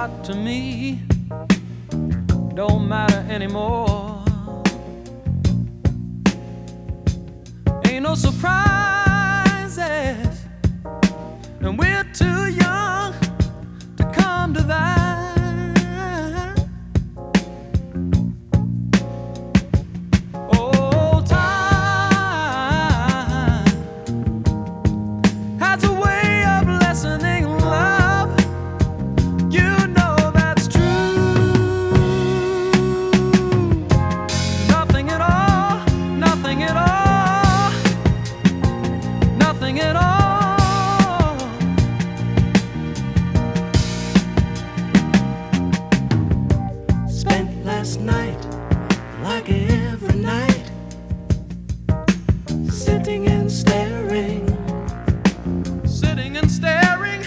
what to me don't matter anymore. Ain't no surprises, and we're too young to come to that. Oh, time has a way of lessening love. You know that's true. Nothing at all, nothing at all, nothing at all. Spent last night like every night, sitting and staring. Sitting and staring.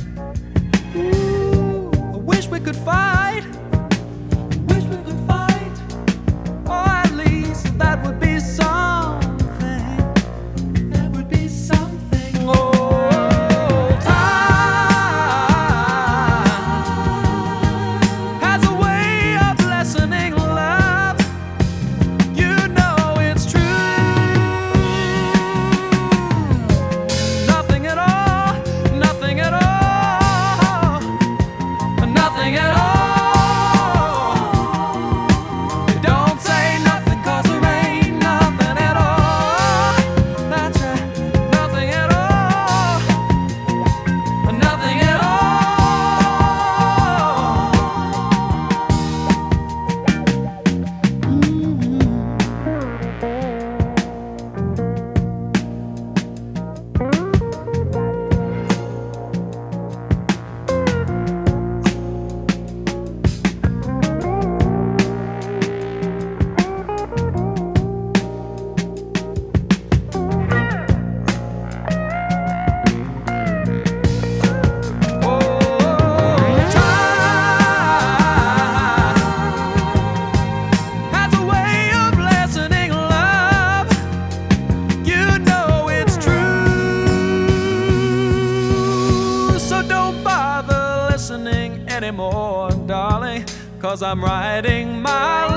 Ooh, I wish we could fight. Wish we could fight. Or at least that would be something. That would be something. Oh, time has a way of lessening love. You know it's true. Nothing at all, nothing at all, nothing at all. Don't say nothing, 'cause there ain't nothing at all. That's right, nothing at all, nothing at all. Has a way of lessening love. You know it's true. So don't bother listening anymore, darling, 'cause I'm writing my